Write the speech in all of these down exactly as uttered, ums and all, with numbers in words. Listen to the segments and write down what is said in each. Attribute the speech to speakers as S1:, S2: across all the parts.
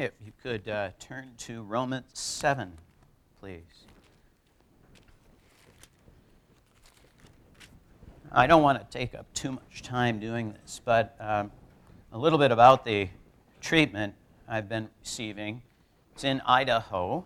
S1: If you could uh, turn to Romans seven, please. I don't want to take up too much time doing this, but um, a little bit about the treatment I've been receiving. It's in Idaho,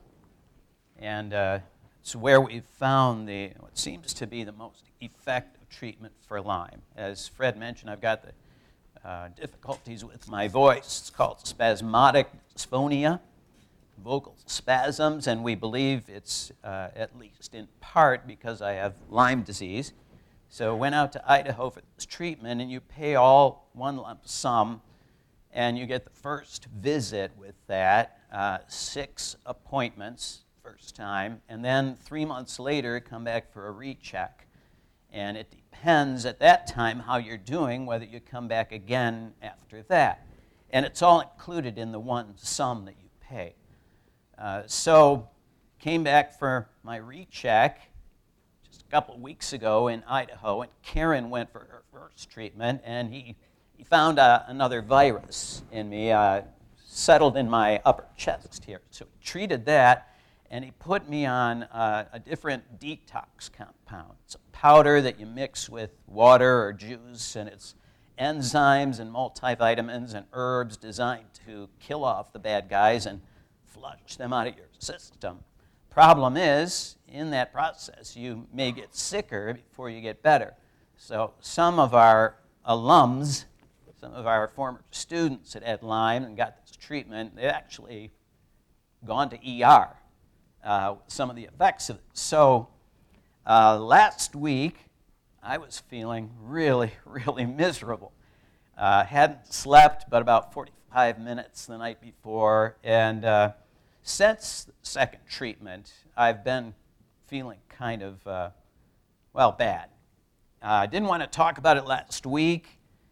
S1: and uh, it's where we've found the what seems to be the most effective treatment for Lyme. As Fred mentioned, I've got the uh, difficulties with my voice. It's called spasmodic dysphonia, vocal spasms, and we believe it's uh, at least in part because I have Lyme disease. So I went out to Idaho for this treatment, and you pay all one lump sum, and you get the first visit with that, uh, six appointments first time, and then three months later come back for a recheck. And it depends at that time how you're doing, whether you come back again after that. And it's all included in the one sum that you pay. Uh, so came back for my recheck just a couple weeks ago in Idaho, and Karen went for her first treatment, and he, he found uh, another virus in me, uh, settled in my upper chest here. So he treated that, and he put me on uh, a different detox compound. It's a powder that you mix with water or juice, and it's enzymes and multivitamins and herbs designed to kill off the bad guys and flush them out of your system. Problem is, in that process, you may get sicker before you get better. So some of our alums, some of our former students that had Lyme and got this treatment, they've actually gone to E R. Uh, some of the effects of it. So uh, last week, I was feeling really, really miserable. Uh, hadn't slept but about forty-five minutes the night before, and uh, since the second treatment, I've been feeling kind of, uh, well, bad. Uh, I didn't want to talk about it last week.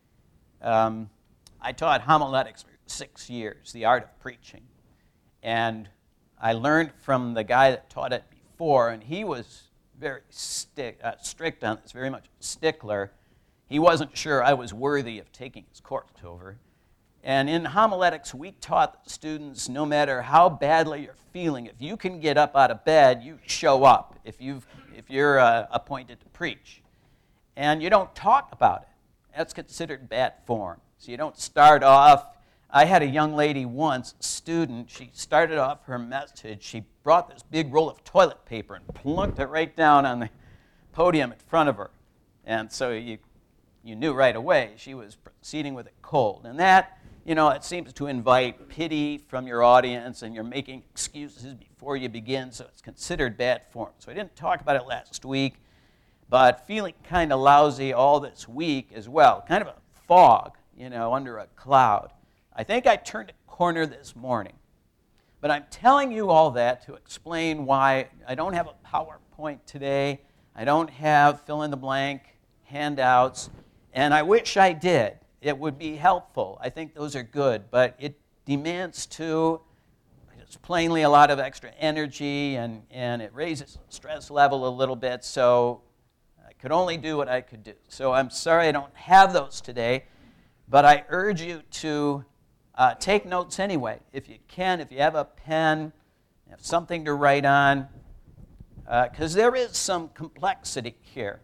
S1: Um, I taught homiletics for six years, the art of preaching, and I learned from the guy that taught it before, and he was very stick, uh, strict on this, very much a stickler. He wasn't sure I was worthy of taking his course over. And in homiletics, we taught the students, no matter how badly you're feeling, if you can get up out of bed, you show up if, you've, if you're uh, appointed to preach. And you don't talk about it. That's considered bad form. So you don't start off. I had a young lady once, a student, she started off her message, she brought this big roll of toilet paper and plunked it right down on the podium in front of her. And so you you knew right away she was proceeding with a cold. And that, you know, it seems to invite pity from your audience, and you're making excuses before you begin, so it's considered bad form. So I didn't talk about it last week, but feeling kind of lousy all this week as well, kind of a fog, you know, under a cloud. I think I turned a corner this morning. But I'm telling you all that to explain why I don't have a PowerPoint today. I don't have fill-in-the-blank handouts. And I wish I did. It would be helpful. I think those are good. But it demands, too, just plainly a lot of extra energy, and, and it raises the stress level a little bit. So I could only do what I could do. So I'm sorry I don't have those today. But I urge you to Uh, take notes anyway, if you can, if you have a pen, have something to write on, because uh, there is some complexity here.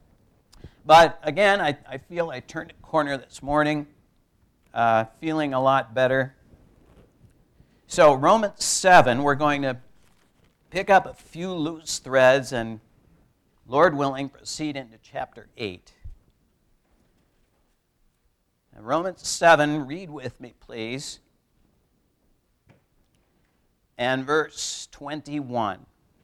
S1: But again, I, I feel I turned a corner this morning, uh, feeling a lot better. So Romans seven, we're going to pick up a few loose threads and, Lord willing, proceed into chapter eight. Romans seven, read with me, please, and verse twenty-one.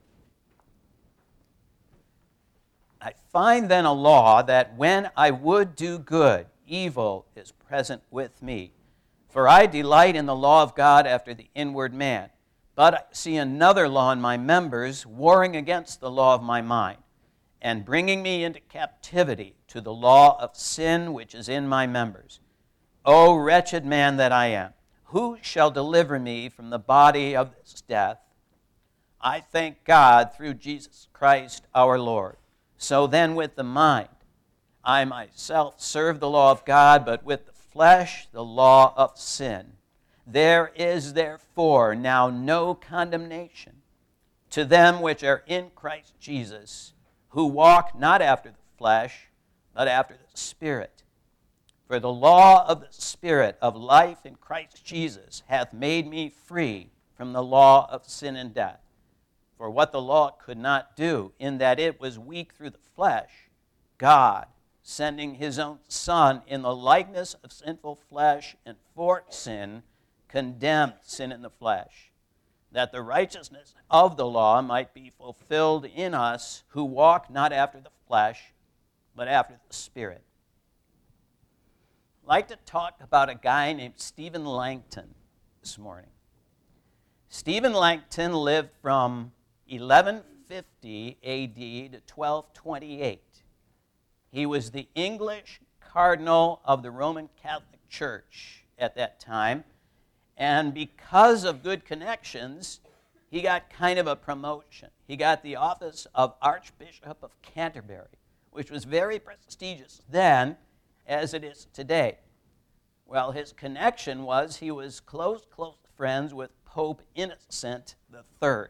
S1: I find then a law that when I would do good, evil is present with me. For I delight in the law of God after the inward man. But I see another law in my members, warring against the law of my mind, and bringing me into captivity to the law of sin which is in my members. O wretched man that I am, who shall deliver me from the body of this death? I thank God through Jesus Christ our Lord. So then with the mind, I myself serve the law of God, but with the flesh, the law of sin. There is therefore now no condemnation to them which are in Christ Jesus, who walk not after the flesh, but after the Spirit. For the law of the Spirit of life in Christ Jesus hath made me free from the law of sin and death. For what the law could not do, in that it was weak through the flesh, God, sending his own Son in the likeness of sinful flesh and for sin, condemned sin in the flesh, that the righteousness of the law might be fulfilled in us who walk not after the flesh, but after the Spirit. I'd like to talk about a guy named Stephen Langton this morning. Stephen Langton lived from eleven fifty A D to twelve twenty-eight. He was the English cardinal of the Roman Catholic Church at that time, and because of good connections, he got kind of a promotion. He got the office of Archbishop of Canterbury, which was very prestigious then as it is today. Well, his connection was he was close, close friends with Pope Innocent the Third.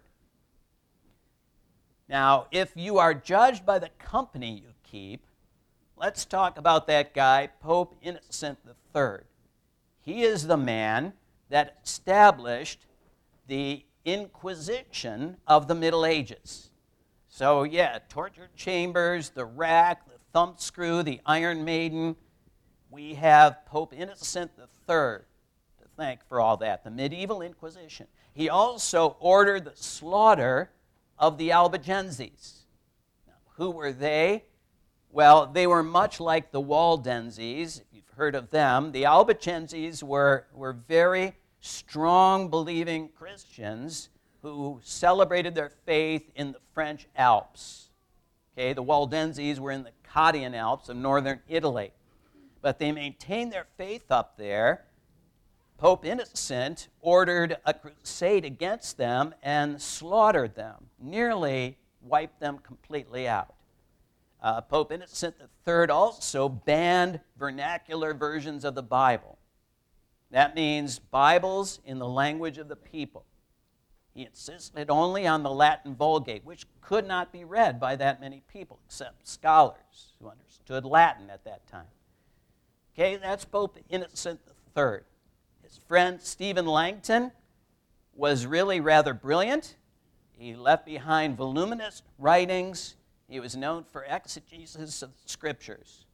S1: Now, if you are judged by the company you keep, let's talk about that guy, Pope Innocent the Third. He is the man that established the Inquisition of the Middle Ages. So, yeah, torture chambers, the rack, the thumbscrew, the Iron Maiden. We have Pope Innocent the Third to thank for all that, the medieval Inquisition. He also ordered the slaughter of the Albigenses. Now, who were they? Well, they were much like the Waldenses, if you've heard of them. The Albigenses were, were very strong, believing Christians who celebrated their faith in the French Alps. Okay, the Waldenses were in the Cottian Alps of northern Italy. But they maintained their faith up there. Pope Innocent ordered a crusade against them and slaughtered them, nearly wiped them completely out. Uh, Pope Innocent the Third also banned vernacular versions of the Bible. That means Bibles in the language of the people. He insisted only on the Latin Vulgate, which could not be read by that many people, except scholars who understood Latin at that time. Okay, that's Pope Innocent the Third. His friend Stephen Langton was really rather brilliant. He left behind voluminous writings. He was known for exegesis of the Scriptures.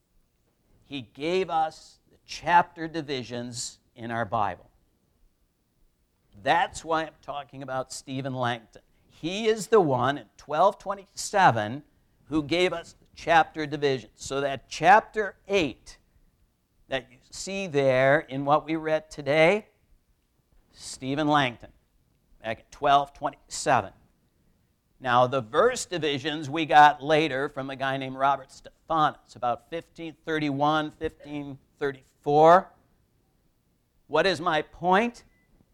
S1: He gave us the chapter divisions in our Bible. That's why I'm talking about Stephen Langton. He is the one in twelve twenty-seven who gave us the chapter divisions. So that chapter eight that you see there in what we read today, Stephen Langton, back at twelve twenty-seven. Now, the verse divisions we got later from a guy named Robert Stephanus, about fifteen thirty-one, fifteen thirty-four. What is my point?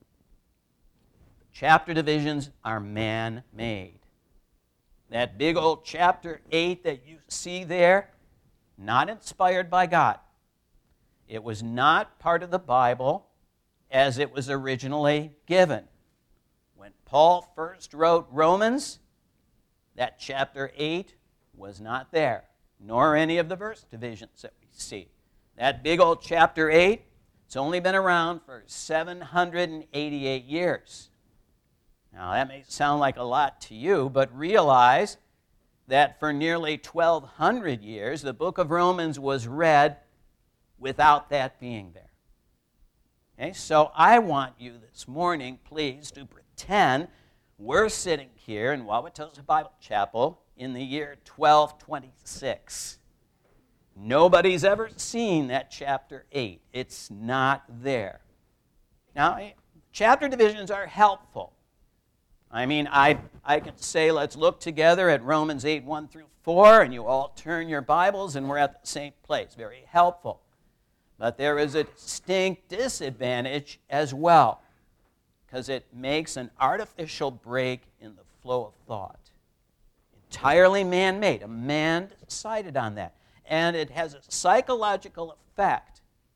S1: Chapter divisions are man-made. That big old chapter eight that you see there, not inspired by God. It was not part of the Bible as it was originally given. When Paul first wrote Romans, that chapter eight was not there, nor any of the verse divisions that we see. That big old chapter eight, it's only been around for seven hundred eighty-eight years. Now, that may sound like a lot to you, but realize that for nearly twelve hundred years, the book of Romans was read without that being there. Okay, so I want you this morning, please, to pretend we're sitting here in Wauwatosa Bible Chapel in the year twelve twenty-six. Nobody's ever seen that chapter eight. It's not there. Now, chapter divisions are helpful. I mean, I, I can say, let's look together at Romans eight, one through four, and you all turn your Bibles, and we're at the same place. Very helpful. But there is a distinct disadvantage as well, because it makes an artificial break in the flow of thought. Entirely man-made. A man decided on that. And it has a psychological effect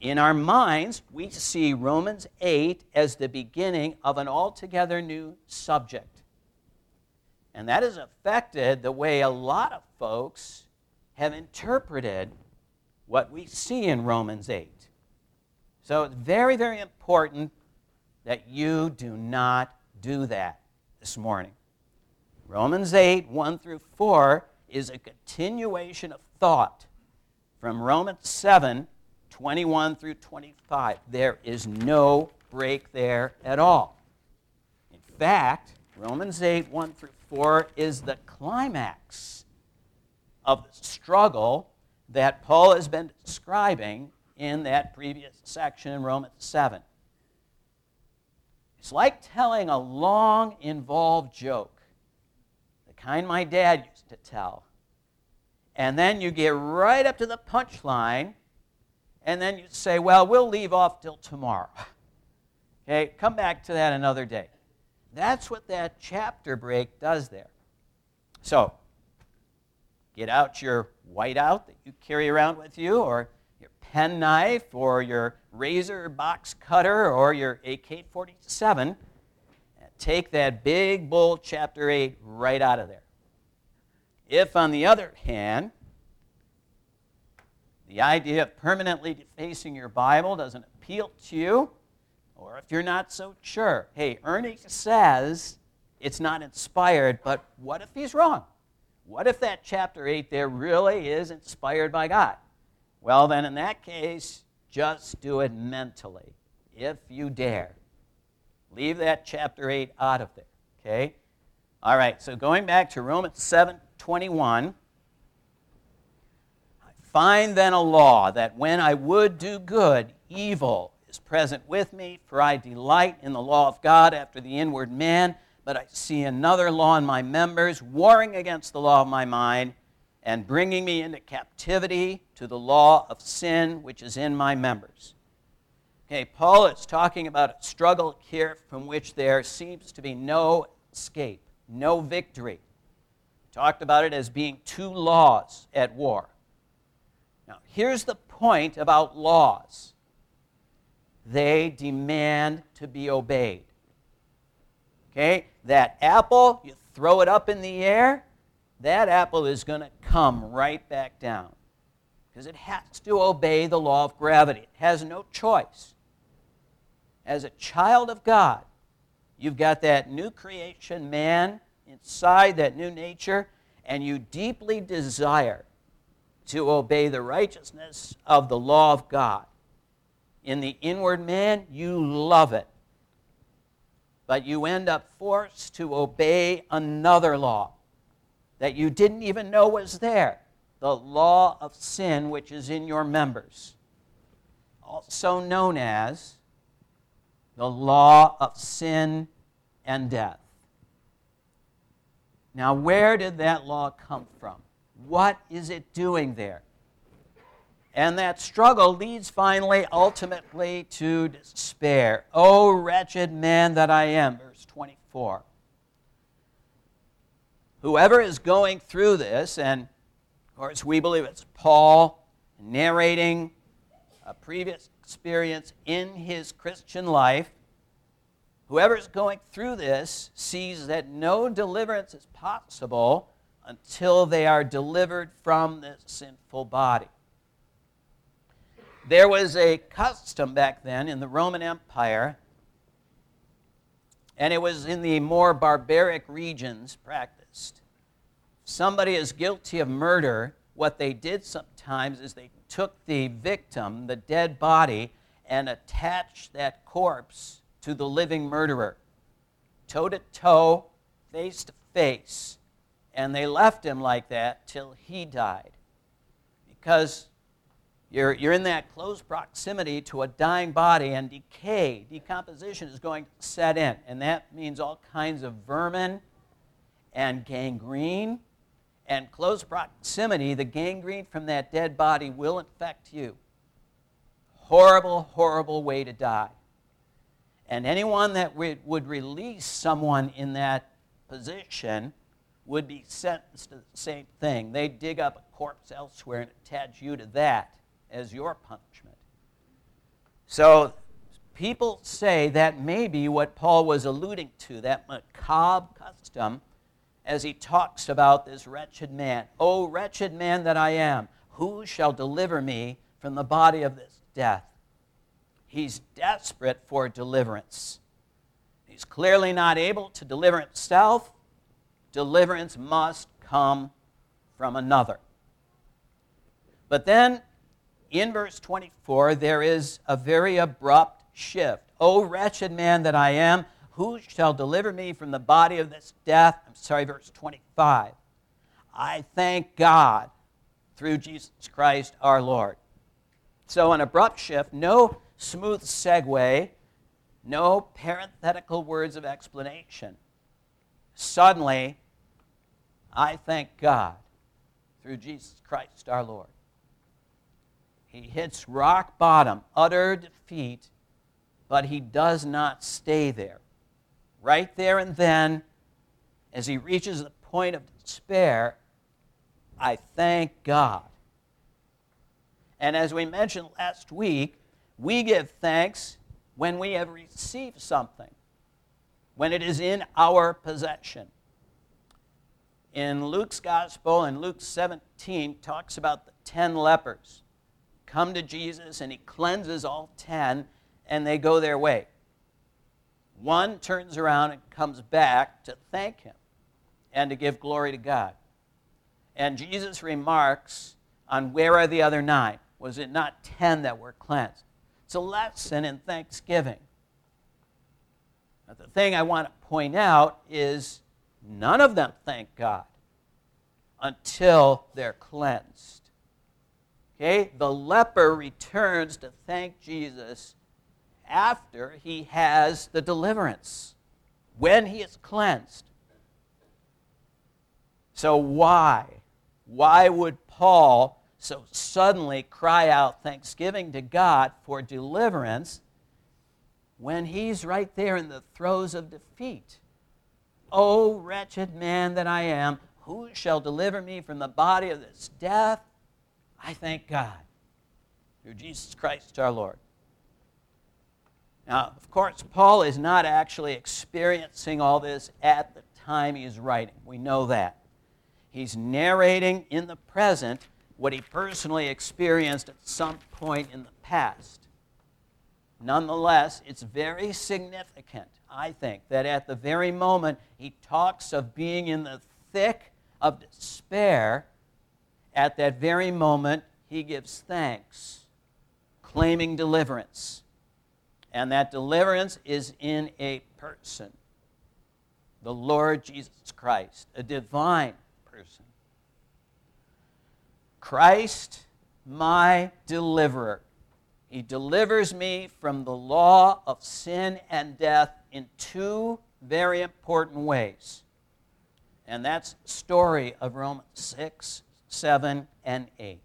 S1: In our minds, we see Romans eight as the beginning of an altogether new subject. And that has affected the way a lot of folks have interpreted what we see in Romans eight. So it's very, very important that you do not do that this morning. Romans eight, one through four, is a continuation of thought from Romans seven, twenty-one through twenty-five. There is no break there at all. In fact, Romans eight, one through four is the climax of the struggle that Paul has been describing in that previous section in Romans seven. It's like telling a long, involved joke, the kind my dad used to tell. And then you get right up to the punchline, and then you say, well, we'll leave off till tomorrow. Okay, come back to that another day. That's what that chapter break does there. So, get out your whiteout that you carry around with you, or your penknife, or your razor box cutter, or your A K forty-seven, and take that big, bold chapter eight right out of there. If, on the other hand, the idea of permanently defacing your Bible doesn't appeal to you, or if you're not so sure, hey, Ernie says it's not inspired, but what if he's wrong? What if that chapter eight there really is inspired by God? Well, then in that case, just do it mentally, if you dare. Leave that chapter eight out of there, okay? All right, so going back to Romans seven twenty-one, I find then a law that when I would do good, evil is present with me, for I delight in the law of God after the inward man, but I see another law in my members, warring against the law of my mind, and bringing me into captivity to the law of sin which is in my members. Okay, Paul is talking about a struggle here from which there seems to be no escape, no victory. He talked about it as being two laws at war. Now, here's the point about laws. They demand to be obeyed. Okay, that apple, you throw it up in the air, that apple is going to come right back down because it has to obey the law of gravity. It has no choice. As a child of God, you've got that new creation man inside, that new nature, and you deeply desire to obey the righteousness of the law of God. In the inward man, you love it. But you end up forced to obey another law that you didn't even know was there, the law of sin which is in your members, also known as the law of sin and death. Now, where did that law come from? What is it doing there? And that struggle leads finally, ultimately, to despair. Oh, wretched man that I am, verse twenty-four. Whoever is going through this, and of course we believe it's Paul narrating a previous experience in his Christian life, whoever is going through this sees that no deliverance is possible until they are delivered from this sinful body. There was a custom back then in the Roman Empire, and it was in the more barbaric regions practiced. If somebody is guilty of murder, what they did sometimes is they took the victim, the dead body, and attached that corpse to the living murderer, toe to toe, face to face, and they left him like that till he died. Because You're, you're in that close proximity to a dying body, and decay, decomposition is going to set in. And that means all kinds of vermin and gangrene. And close proximity, the gangrene from that dead body will infect you. Horrible, horrible way to die. And anyone that re- would release someone in that position would be sentenced to the same thing. They'd dig up a corpse elsewhere and attach you to that as your punishment. So people say that may be what Paul was alluding to, that macabre custom, as he talks about this wretched man. "O wretched man that I am, who shall deliver me from the body of this death?" He's desperate for deliverance. He's clearly not able to deliver himself. Deliverance must come from another. But then, in verse twenty-four, there is a very abrupt shift. "O wretched man that I am, who shall deliver me from the body of this death?" I'm sorry, verse twenty-five. "I thank God through Jesus Christ our Lord." So an abrupt shift, no smooth segue, no parenthetical words of explanation. Suddenly, "I thank God through Jesus Christ our Lord." He hits rock bottom, utter defeat, but he does not stay there. Right there and then, as he reaches the point of despair, "I thank God." And as we mentioned last week, we give thanks when we have received something, when it is in our possession. In Luke's Gospel, in Luke seventeen, talks about the ten lepers come to Jesus, and he cleanses all ten, and they go their way. One turns around and comes back to thank him and to give glory to God. And Jesus remarks on, "Where are the other nine? Was it not ten that were cleansed?" It's a lesson in thanksgiving. But the thing I want to point out is none of them thank God until they're cleansed. Okay? The leper returns to thank Jesus after he has the deliverance, when he is cleansed. So why? Why would Paul so suddenly cry out thanksgiving to God for deliverance when he's right there in the throes of defeat? "O wretched man that I am, who shall deliver me from the body of this death? I thank God through Jesus Christ our Lord." Now, of course, Paul is not actually experiencing all this at the time he's writing. We know that. He's narrating in the present what he personally experienced at some point in the past. Nonetheless, it's very significant, I think, that at the very moment he talks of being in the thick of despair, at that very moment he gives thanks, claiming deliverance. And that deliverance is in a person, the Lord Jesus Christ, a divine person. Christ, my deliverer. He delivers me from the law of sin and death in two very important ways. And that's the story of Romans six, seven, and eight.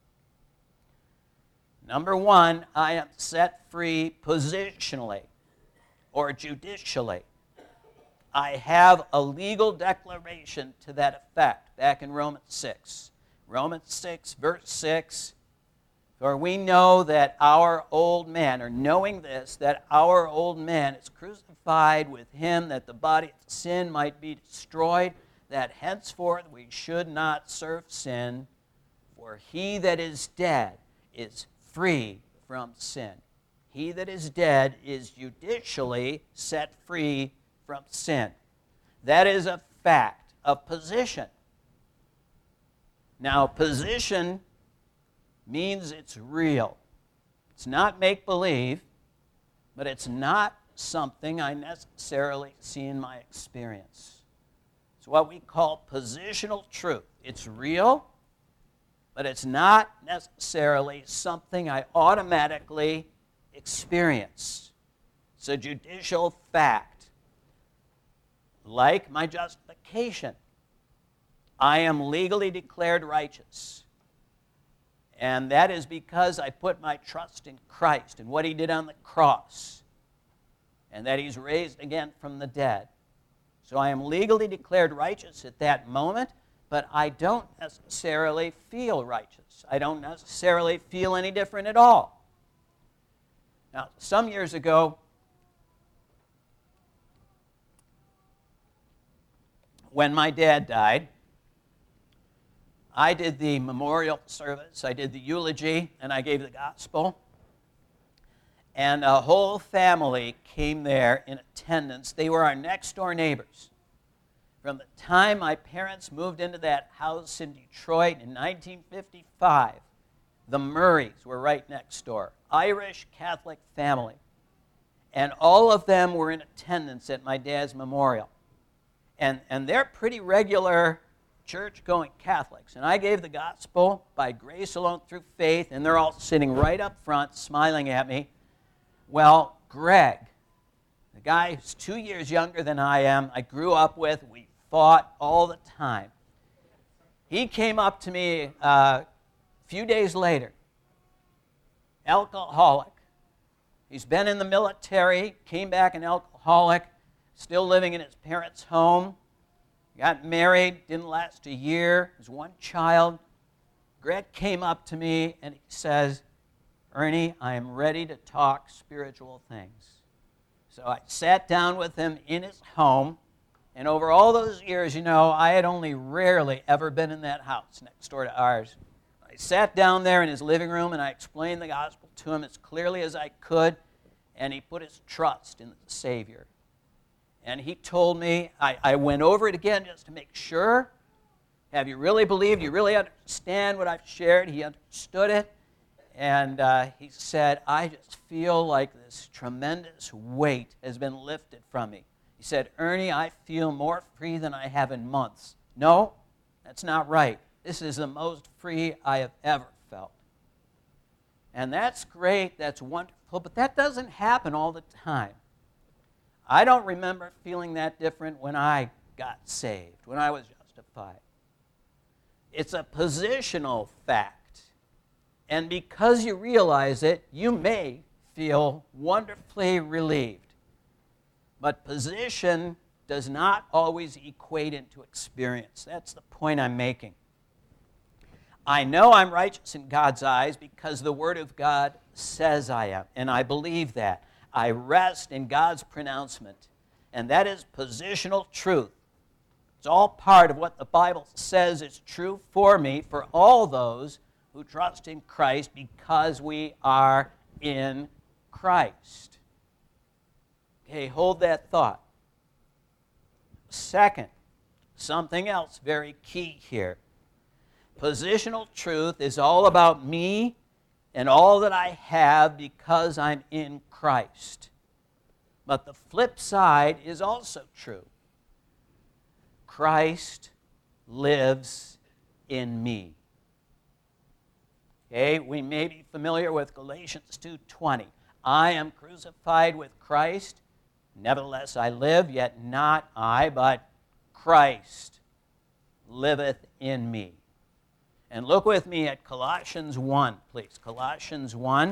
S1: Number one, I am set free positionally or judicially. I have a legal declaration to that effect back in Romans six. Romans six, verse six, "For we know that our old man," or knowing this, that our old man is crucified with him, that the body of sin might be destroyed, that henceforth we should not serve sin, for he that is dead is free from sin. He that is dead is judicially set free from sin. That is a fact of position. Now, position means it's real. It's not make-believe, but it's not something I necessarily see in my experience. It's what we call positional truth. It's real, but it's not necessarily something I automatically experience. It's a judicial fact. Like my justification, I am legally declared righteous. And that is because I put my trust in Christ and what he did on the cross, and that he's raised again from the dead. So I am legally declared righteous at that moment, but I don't necessarily feel righteous. I don't necessarily feel any different at all. Now, some years ago, when my dad died, I did the memorial service, I did the eulogy, and I gave the gospel. And a whole family came there in attendance. They were our next-door neighbors. From the time my parents moved into that house in Detroit in nineteen fifty-five, the Murrays were right next door, Irish Catholic family. And all of them were in attendance at my dad's memorial. And, and they're pretty regular church-going Catholics. And I gave the gospel by grace alone through faith, and they're all sitting right up front smiling at me. Well, Greg, the guy who's two years younger than I am, I grew up with, we fought all the time. He came up to me uh, a few days later, alcoholic. He's been in the military, came back an alcoholic, still living in his parents' home. Got married, didn't last a year, has one child. Greg came up to me and he says, Ernie, I am ready to talk spiritual things. So I sat down with him in his home, and over all those years, you know, I had only rarely ever been in that house next door to ours. I sat down there in his living room and I explained the gospel to him as clearly as I could, and he put his trust in the Savior. And he told me, I, I went over it again just to make sure. Have you really believed? You really understand what I've shared? He understood it. And uh, he said, I just feel like this tremendous weight has been lifted from me. He said, Ernie, I feel more free than I have in months. No, that's not right. This is the most free I have ever felt. And that's great, that's wonderful, but that doesn't happen all the time. I don't remember feeling that different when I got saved, when I was justified. It's a positional fact. And because you realize it, you may feel wonderfully relieved. But position does not always equate into experience. That's the point I'm making. I know I'm righteous in God's eyes because the Word of God says I am, and I believe that. I rest in God's pronouncement, and that is positional truth. It's all part of what the Bible says is true for me, for all those who trust in Christ because we are in Christ. Okay, hold that thought. Second, something else very key here. Positional truth is all about me and all that I have because I'm in Christ. But the flip side is also true. Christ lives in me. Okay, we may be familiar with Galatians two twenty. I am crucified with Christ. Nevertheless I live, yet not I, but Christ liveth in me. And look with me at Colossians one, please. Colossians one.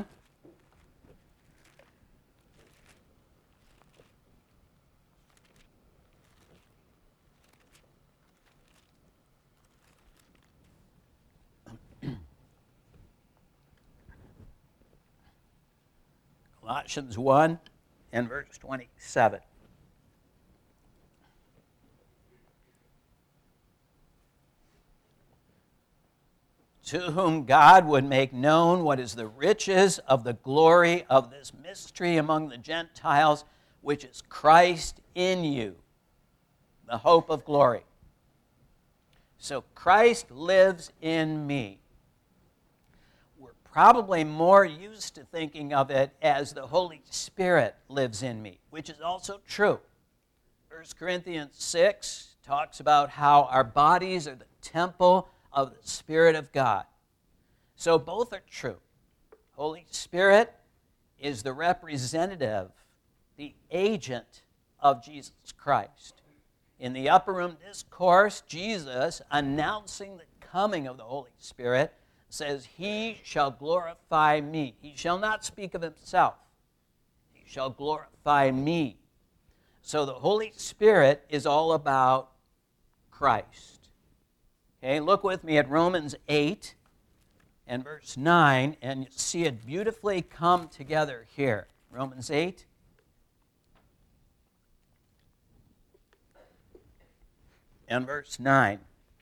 S1: Colossians one and verse twenty-seven. To whom God would make known what is the riches of the glory of this mystery among the Gentiles, which is Christ in you, the hope of glory. So Christ lives in me. We're probably more used to thinking of it as the Holy Spirit lives in me, which is also true. First Corinthians six talks about how our bodies are the temple of the Spirit of God. So both are true. Holy Spirit is the representative, the agent of Jesus Christ. In the upper room discourse, Jesus, announcing the coming of the Holy Spirit, says, He shall glorify me. He shall not speak of himself. He shall glorify me. So the Holy Spirit is all about Christ. Okay, look with me at Romans eight and verse nine, and you see it beautifully come together here. Romans eight. And verse nine.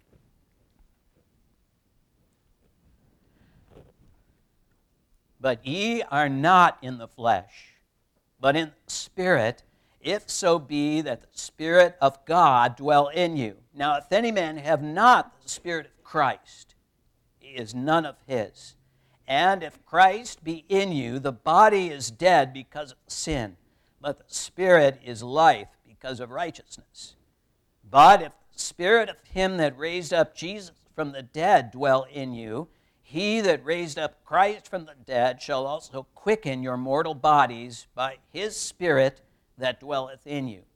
S1: But ye are not in the flesh, but in the Spirit, if so be that the Spirit of God dwell in you. Now, if any man have not the Spirit of Christ, he is none of his. And if Christ be in you, the body is dead because of sin, but the Spirit is life because of righteousness. But if the Spirit of him that raised up Jesus from the dead dwell in you, he that raised up Christ from the dead shall also quicken your mortal bodies by his Spirit that dwelleth in you.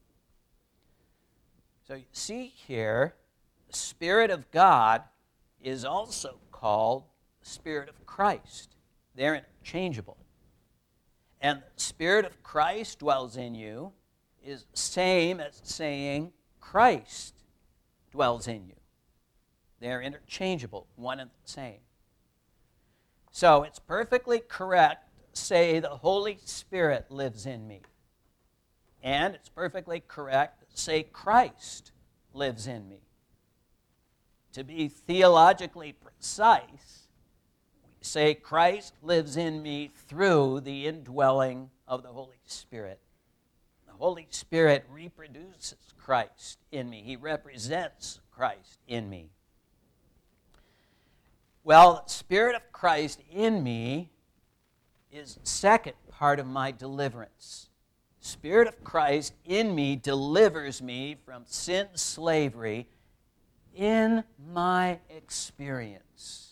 S1: So you see here, the Spirit of God is also called the Spirit of Christ. They're interchangeable. And the Spirit of Christ dwells in you is the same as saying Christ dwells in you. They're interchangeable, one and the same. So it's perfectly correct to say the Holy Spirit lives in me. And it's perfectly correct to say Christ lives in me. To be theologically precise, we say Christ lives in me through the indwelling of the Holy Spirit. The Holy Spirit reproduces Christ in me. He represents Christ in me. Well, the Spirit of Christ in me is the second part of my deliverance. The Spirit of Christ in me delivers me from sin's slavery in my experience.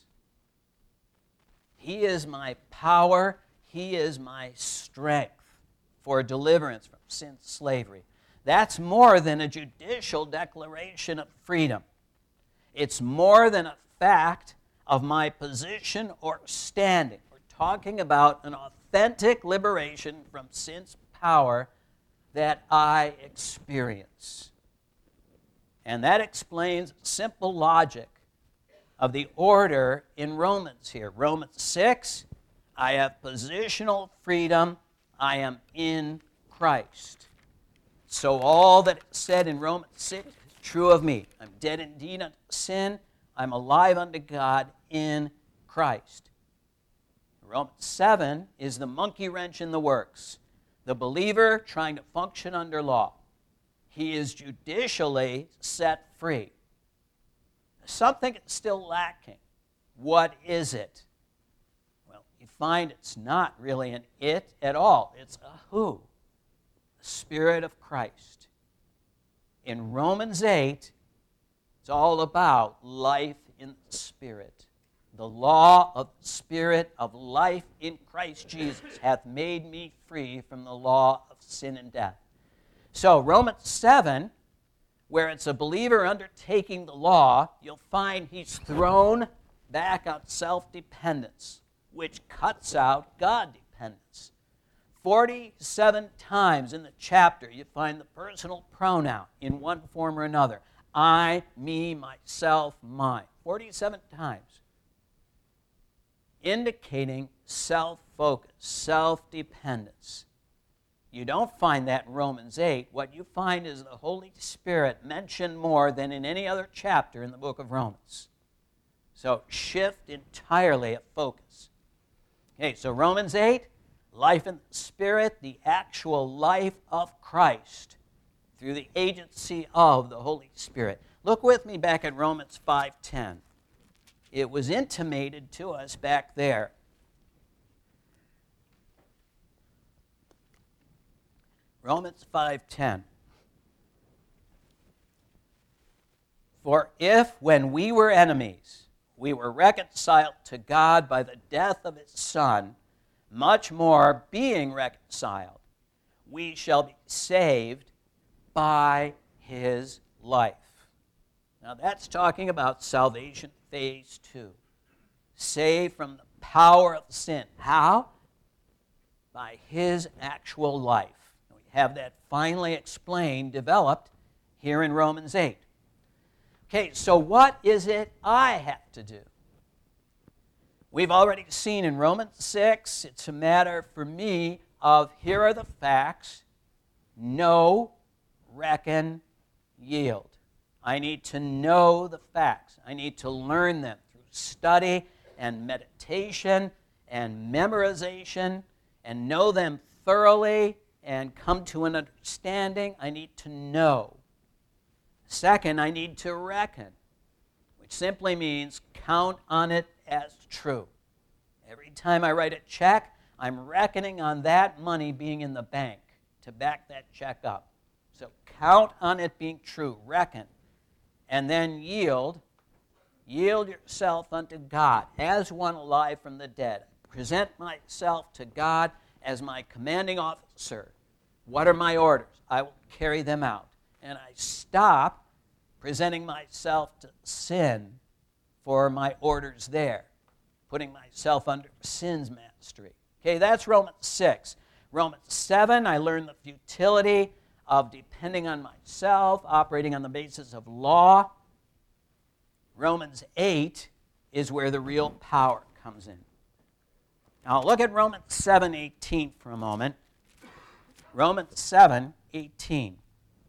S1: He is my power. He is my strength for deliverance from sin's slavery. That's more than a judicial declaration of freedom. It's more than a fact of my position or standing. We're talking about an authentic liberation from sin's power that I experience. And that explains simple logic of the order in Romans here. Romans six, I have positional freedom. I am in Christ. So all that is said in Romans six is true of me. I'm dead indeed unto sin. I'm alive unto God in Christ. Romans seven is the monkey wrench in the works. The believer trying to function under law. He is judicially set free. Something is still lacking. What is it? Well, you find it's not really an it at all. It's a who. The Spirit of Christ. In Romans eight, it's all about life in the Spirit. The law of the Spirit of life in Christ Jesus hath made me free from the law of sin and death. So Romans seven, where it's a believer undertaking the law, you'll find he's thrown back on self-dependence, which cuts out God-dependence. forty-seven times in the chapter you find the personal pronoun in one form or another. I, me, myself, mine. forty-seven times. Indicating self-focus, self-dependence. You don't find that in Romans eight. What you find is the Holy Spirit mentioned more than in any other chapter in the book of Romans. So shift entirely of focus. Okay, so Romans eight, life in the Spirit, the actual life of Christ through the agency of the Holy Spirit. Look with me back at Romans five ten. It was intimated to us back there. Romans five ten. For if, when we were enemies, we were reconciled to God by the death of his Son, much more, being reconciled, we shall be saved by his life. Now that's talking about salvation phase two. Saved from the power of sin. How? By his actual life. We have that finally explained, developed here in Romans eight. Okay, so what is it I have to do? We've already seen in Romans six, it's a matter for me of here are the facts, know, reckon, yield. I need to know the facts. I need to learn them through study and meditation and memorization and know them thoroughly and come to an understanding. I need to know. Second, I need to reckon, which simply means count on it as true. Every time I write a check, I'm reckoning on that money being in the bank to back that check up. So count on it being true, reckon. And then yield. Yield yourself unto God as one alive from the dead. Present myself to God as my commanding officer. What are my orders? I will carry them out. And I stop presenting myself to sin for my orders there, putting myself under sin's mastery. Okay, that's Romans six. Romans seven, I learned the futility of depending on myself, operating on the basis of law. Romans eight is where the real power comes in. Now look at Romans seven eighteen for a moment. Romans seven eighteen.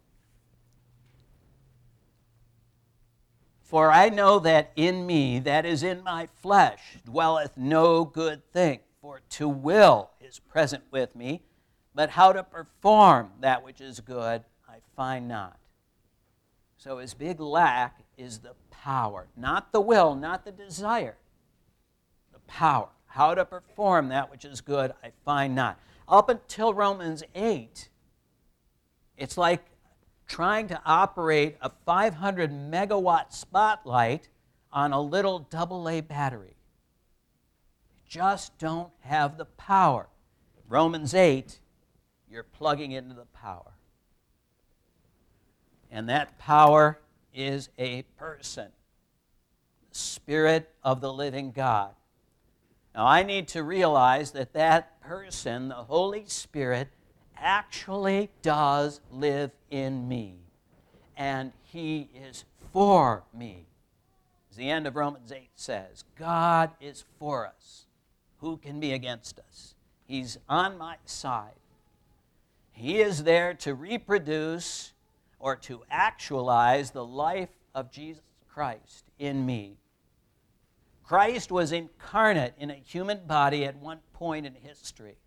S1: For I know that in me, that is in my flesh, dwelleth no good thing. For to will is present with me, but how to perform that which is good I find not. So his big lack is the power, not the will, not the desire. The power. How to perform that which is good I find not. Up until Romans eight, it's like trying to operate a five hundred megawatt spotlight on a little double A battery. You just don't have the power. Romans eight, you're plugging into the power. And that power is a person, the Spirit of the living God. Now, I need to realize that that person, the Holy Spirit, actually does live in me. And he is for me. As the end of Romans eight says, God is for us. Who can be against us? He's on my side. He is there to reproduce or to actualize the life of Jesus Christ in me. Christ was incarnate in a human body at one point in history.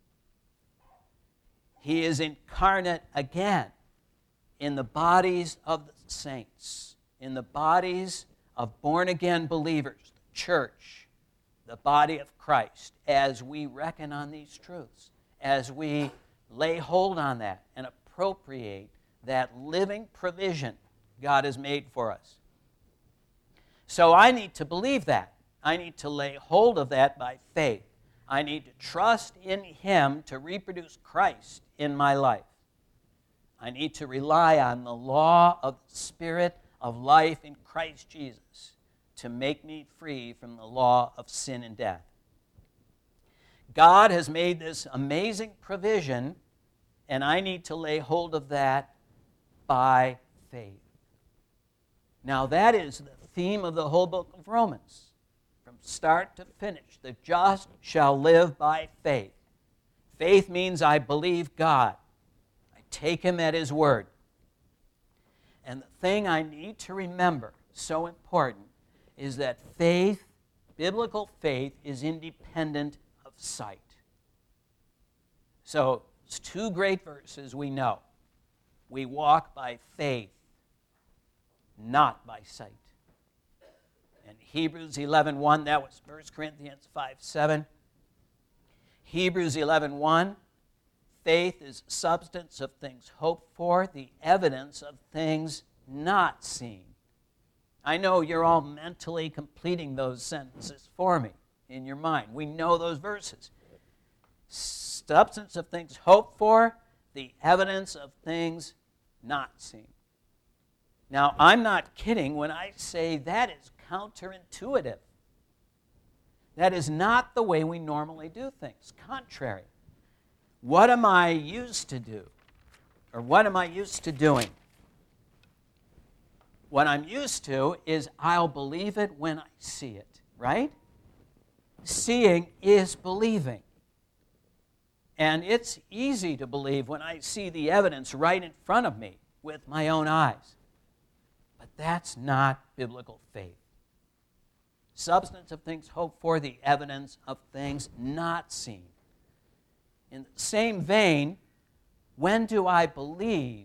S1: He is incarnate again in the bodies of the saints, in the bodies of born-again believers, the church, the body of Christ, as we reckon on these truths, as we lay hold on that and appropriate that living provision God has made for us. So I need to believe that. I need to lay hold of that by faith. I need to trust in Him to reproduce Christ in my life. I need to rely on the law of the Spirit of life in Christ Jesus to make me free from the law of sin and death. God has made this amazing provision, and I need to lay hold of that by faith. Now that is the theme of the whole book of Romans. From start to finish, the just shall live by faith. Faith means I believe God. I take Him at His word. And the thing I need to remember, so important, is that faith, biblical faith, is independent of sight. So, it's two great verses we know. We walk by faith, not by sight. And Hebrews eleven one, that was First Corinthians five seven. Hebrews eleven one, faith is substance of things hoped for, the evidence of things not seen. I know you're all mentally completing those sentences for me in your mind. We know those verses. Substance of things hoped for, the evidence of things not seen. Now, I'm not kidding when I say that is counterintuitive. That is not the way we normally do things. Contrary. What am I used to do? Or what am I used to doing? What I'm used to is I'll believe it when I see it, right? seeing is believing. And it's easy to believe when I see the evidence right in front of me with my own eyes. But that's not biblical faith. Substance of things hoped for, the evidence of things not seen. In the same vein, when do I believe?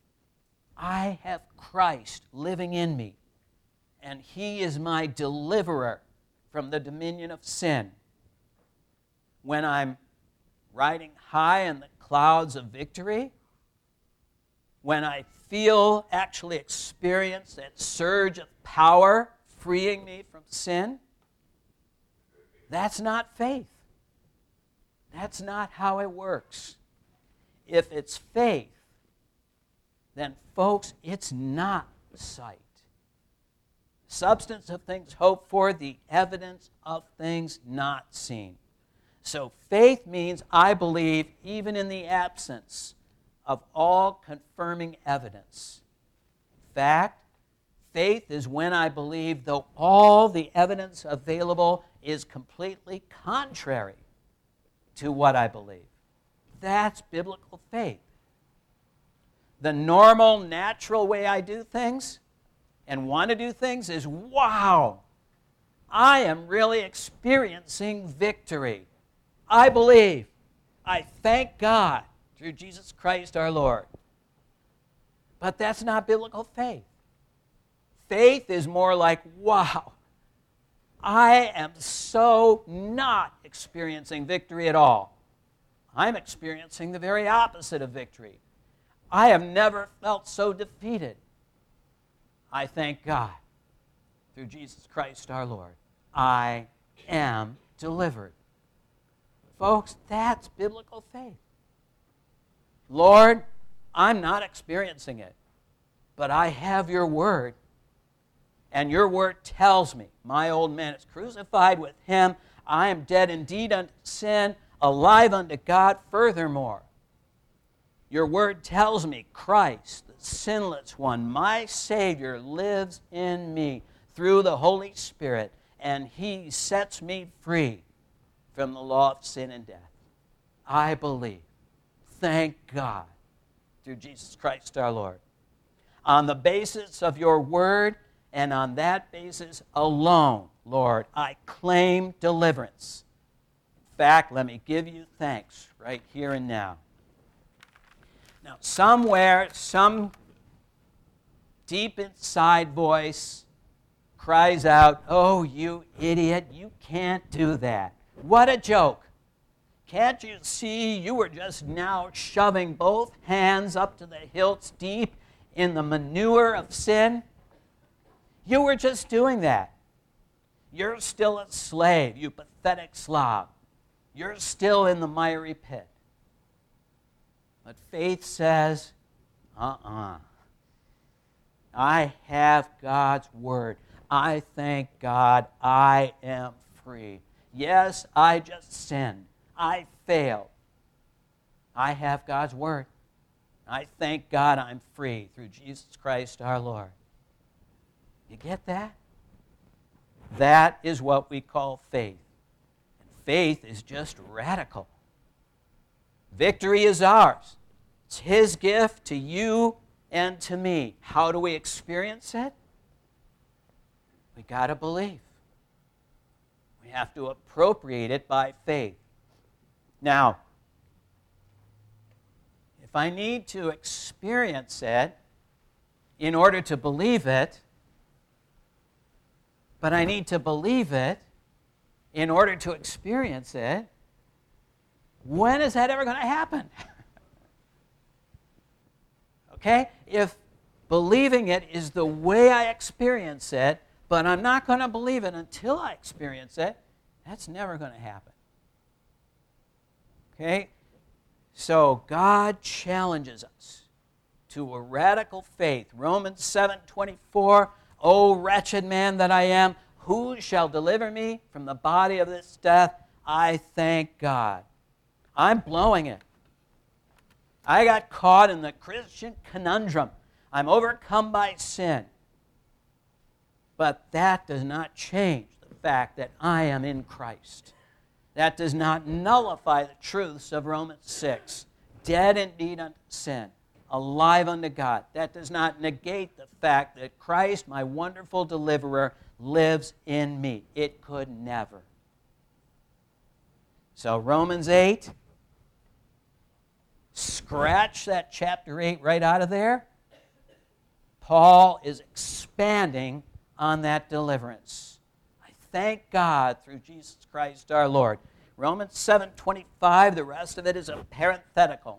S1: I have Christ living in me, and He is my deliverer from the dominion of sin. When I'm riding high in the clouds of victory, when I feel, actually experience that surge of power freeing me from sin, that's not faith. That's not how it works. If it's faith, then, folks, it's not sight. Substance of things hoped for, the evidence of things not seen. So faith means I believe even in the absence of all confirming evidence. In fact, faith is when I believe though all the evidence available is completely contrary to what I believe. That's biblical faith. The normal, natural way I do things and want to do things is, wow, I am really experiencing victory. I believe. I thank God through Jesus Christ our Lord. But that's not biblical faith. Faith is more like, wow, I am so not experiencing victory at all. I'm experiencing the very opposite of victory. I have never felt so defeated. I thank God through Jesus Christ our Lord. I am delivered. Folks, that's biblical faith. Lord, I'm not experiencing it, but I have your word, and your word tells me my old man is crucified with him. I am dead indeed unto sin, alive unto God. Furthermore, your word tells me Christ, the sinless one, my Savior, lives in me through the Holy Spirit, and He sets me free from the law of sin and death. I believe. Thank God through Jesus Christ our Lord. On the basis of your word and on that basis alone, Lord, I claim deliverance. In fact, let me give you thanks right here and now. Now, somewhere, some deep inside voice cries out, "Oh, you idiot, you can't do that. What a joke. Can't you see you were just now shoving both hands up to the hilts deep in the manure of sin? You were just doing that. You're still a slave, you pathetic slob. You're still in the miry pit." But faith says, uh-uh. I have God's word. I thank God I am free. Yes, I just sinned. I failed. I have God's word. I thank God I'm free through Jesus Christ our Lord. You get that? That is what we call faith. And faith is just radical. Victory is ours. It's His gift to you and to me. How do we experience it? We got to believe. We have to appropriate it by faith. Now, if I need to experience it in order to believe it, but I need to believe it in order to experience it, when is that ever going to happen? Okay? If believing it is the way I experience it, but I'm not going to believe it until I experience it, that's never going to happen. Okay? So God challenges us to a radical faith. Romans seven twenty-four, "O wretched man that I am, who shall deliver me from the body of this death? I thank God." I'm blowing it. I got caught in the Christian conundrum. I'm overcome by sin. But that does not change the fact that I am in Christ. That does not nullify the truths of Romans six. Dead indeed unto sin, alive unto God. That does not negate the fact that Christ, my wonderful deliverer, lives in me. It could never. So Romans eight, scratch that chapter eight right out of there. Paul is expanding on that deliverance. I thank God through Jesus Christ our Lord. Romans seven twenty-five, the rest of it is a parenthetical.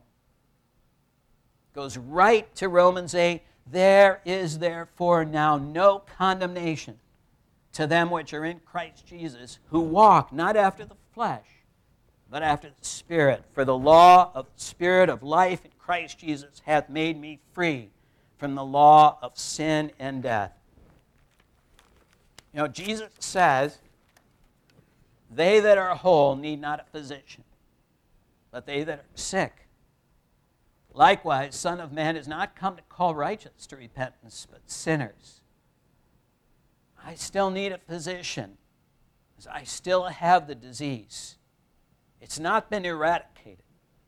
S1: Goes right to Romans eight. There is therefore now no condemnation to them which are in Christ Jesus, who walk not after the flesh, but after the Spirit. For the law of the Spirit of life in Christ Jesus hath made me free from the law of sin and death. You know, Jesus says, they that are whole need not a physician, but they that are sick. Likewise, Son of Man is not come to call righteous to repentance, but sinners. I still need a physician, because I still have the disease. It's not been eradicated.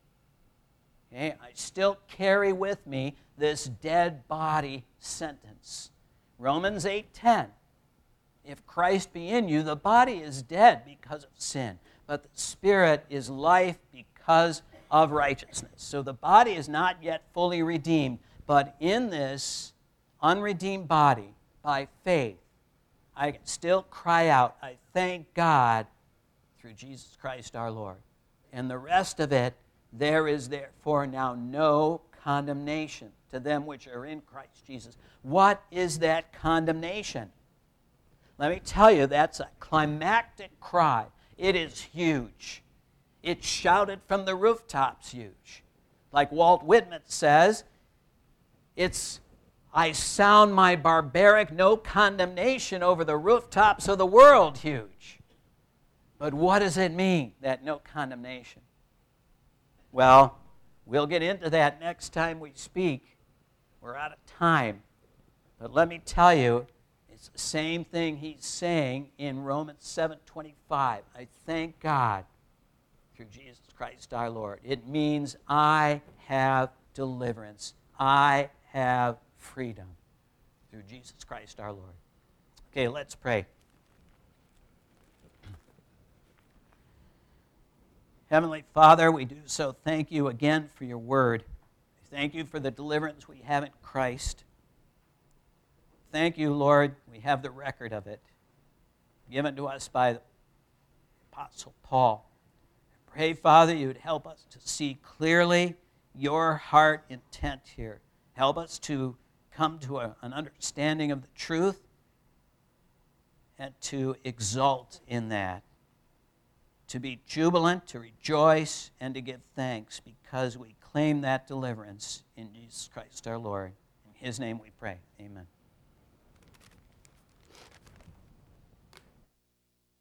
S1: Okay? I still carry with me this dead body sentence. Romans eight ten. If Christ be in you, the body is dead because of sin, but the Spirit is life because of righteousness. So the body is not yet fully redeemed, but in this unredeemed body, by faith, I can still cry out, I thank God through Jesus Christ our Lord. And the rest of it, there is therefore now no condemnation to them which are in Christ Jesus. What is that condemnation? Let me tell you, that's a climactic cry. It is huge. It's shouted from the rooftops huge. Like Walt Whitman says, it's, I sound my barbaric no condemnation over the rooftops of the world huge. But what does it mean, that no condemnation? Well, we'll get into that next time we speak. We're out of time. But let me tell you, it's the same thing he's saying in Romans seven twenty-five. I thank God through Jesus Christ our Lord. It means I have deliverance. I have freedom through Jesus Christ our Lord. Okay, let's pray. Heavenly Father, we do so thank you again for your word. Thank you for the deliverance we have in Christ. Thank you, Lord, we have the record of it, given to us by the Apostle Paul. I pray, Father, you would help us to see clearly your heart intent here. Help us to come to a, an understanding of the truth and to exult in that, to be jubilant, to rejoice, and to give thanks because we claim that deliverance in Jesus Christ our Lord. In his name we pray. Amen.